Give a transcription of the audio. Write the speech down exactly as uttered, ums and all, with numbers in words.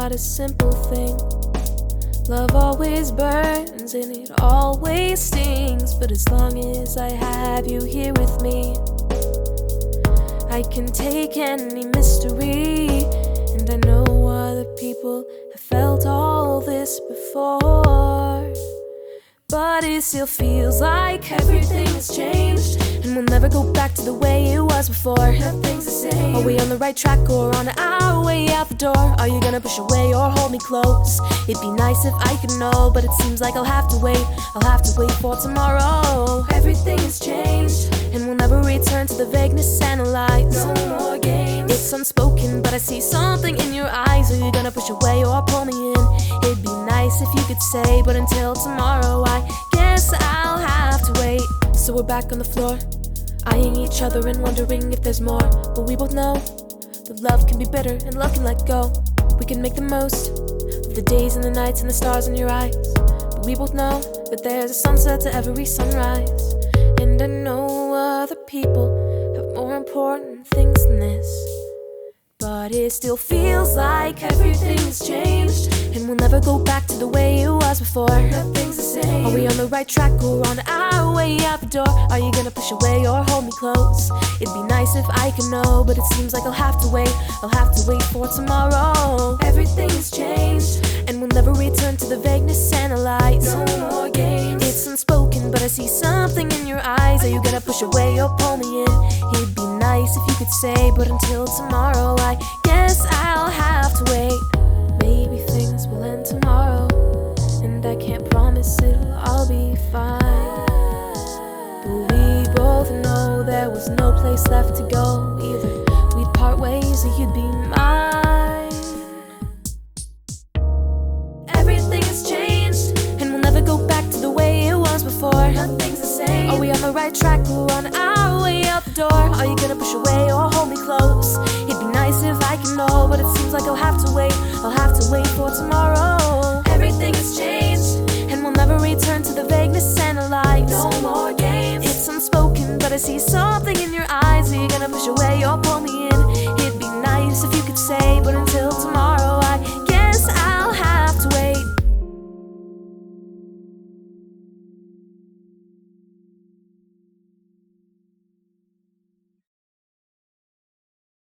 not a simple thing. Love always burns and it always stings, but as long as I have you here with me, I can take any mystery. And I know other people have felt all this before, but it still feels like everything has changed, and we'll never go back to the way it was before. Nothing's the same. Are we on the right track or on our way out the door? Are you gonna push away or hold me close? It'd be nice if I could know, but it seems like I'll have to wait. I'll have to wait for tomorrow. Everything has changed, and we'll never return to the vagueness and the lights. No more games. It's unspoken, but I see something in your eyes. Are you gonna push away or pull me in? It'd be nice if you could say, but until tomorrow I guess I'll have to wait. So we're back on the floor, eyeing each other and wondering if there's more. But we both know that love can be bitter and love can let go. We can make the most of the days and the nights and the stars in your eyes. But we both know that there's a sunset to every sunrise. And I know other people have more important things than this, but it still feels like everything has changed, and we'll never go back to the way it was before. Nothing's the same. Are we on the right track or on our way out the door? Are you gonna push away or hold me close? It'd be nice if I could know, but it seems like I'll have to wait. I'll have to wait for tomorrow. Everything has changed, and we'll never return to the vagueness and the lights. No more games. It's unspoken, but I see something in your eyes. Are you gonna push away or pull me in? It'd be nice if you could say, but until tomorrow I guess I'll have to wait. Maybe things will end tomorrow, and I can't promise it'll all be fine, but we both know there was no place left to go. Either we'd part ways or you'd be mine. Everything has changed, and we'll never go back to the way it was before. Nothing's the same. Are we on the right track or on our way out the door? Are you gonna push away or hold me close? It'd be nice if I can know, but it seems like I'll have to wait. I'll have to wait for tomorrow. Everything has changed, and we'll never return to the vagueness and the lights. No more games. It's unspoken, but I see so